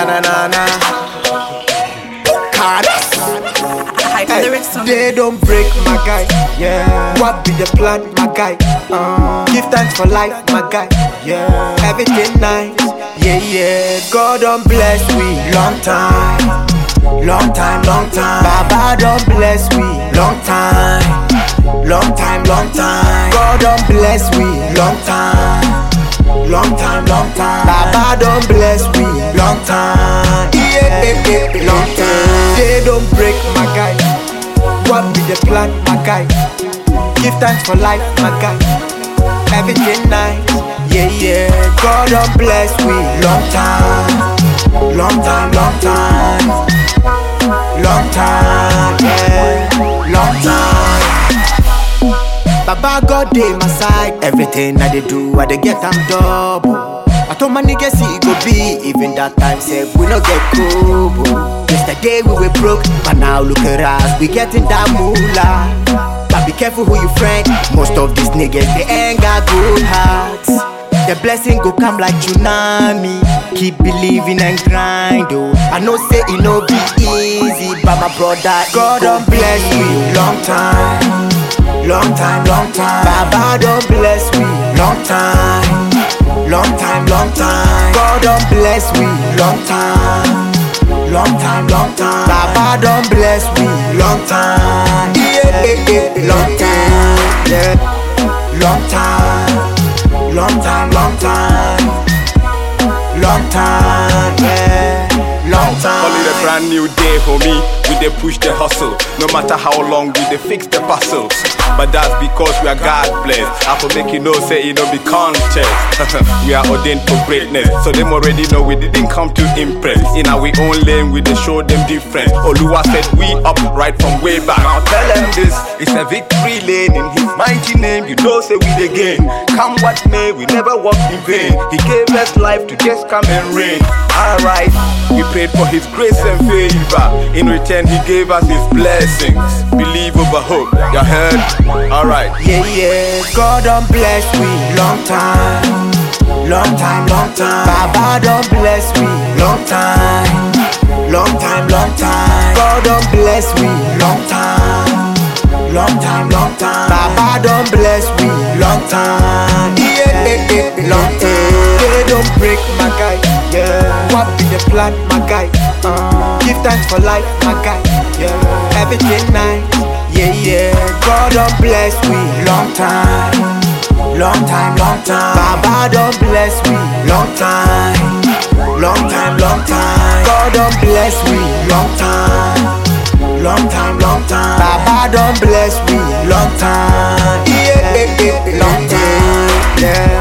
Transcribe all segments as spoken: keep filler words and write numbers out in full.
na na na na. Hey, they don't break my guy. Yeah. What be the plan, my guy? Uh, give thanks for life, my guy. Yeah. Everything nice. Yeah, yeah. God don't bless we long time. Long time, long time. Baba don't bless we long time. Long time, long time. God don't bless we long time. Long time, long time. Baba don't bless we long time. Yeah, yeah, yeah, long time. They don't break my guy. What be the plan, my guy? Give thanks for life, my guy. Everything nice. Yeah, yeah. God don't bless we long time. Long time, long time. Long time, yeah. Long time. Baba God dey my side. Everything I dey do, I dey get am double. I told my niggas see it go be. Even that time said we no get kobo. Yesterday we were broke, but now look at us, we getting that moolah. But be careful who you friend. Most of these niggas they ain't got good hearts. The blessing go come like tsunami. Keep believing and grind, oh. I know say it no be easy, but my brother God don't bless me long time. Long time, long time. Baba don't bless me long time. Long time, long time. God don't bless me long time. Long time, long time. Baba don't bless me long time. Yeah, yeah, yeah. Long time. Yeah. Long time. Long time, long time. Long time, yeah. Long time. Call it a brand new day, homie. We dey push the hustle. No matter how long we dey fix the puzzles. But that's because we are God blessed. I for make you know, say it no be contest. We are ordained for greatness, so them already know we didn't come to impress. In our own lane, we dey show them different. Oluwa said we up right from way back. Now tell them this, it's a victory lane in His mighty name. You know, say we dey gain. Come what may, we never walk in vain. He gave us life to just come and reign. Alright, we prayed for His grace and favor. In return, He gave us His blessings. Believe over hope. You heard? Alright. Yeah, yeah. God don't bless we long time. Long time, long time. Baba don't bless we long time. Long time, long time. God don't bless we long time. Long time, long time. Baba don't bless we long time. Yeah, yeah, yeah. Long time. They don't break my guy. Yeah. What be the plan, my guy? Uh, give thanks for life, my guy. Yeah. Everything nice. Yeah, yeah. God don't bless we long time. Long time, long time. Baba don't bless we long time. Long time, long time. God don't bless we long time. Long time, long time. Baba don't bless we long time. Yeah, yeah, yeah. Long time.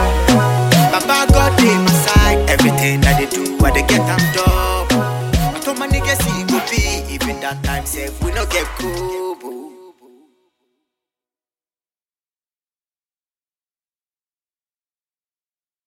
Yeah. Baba God dey my side. Everything that they do, I they get am done. I told my niggas see it go be. Even that time said we no get cool.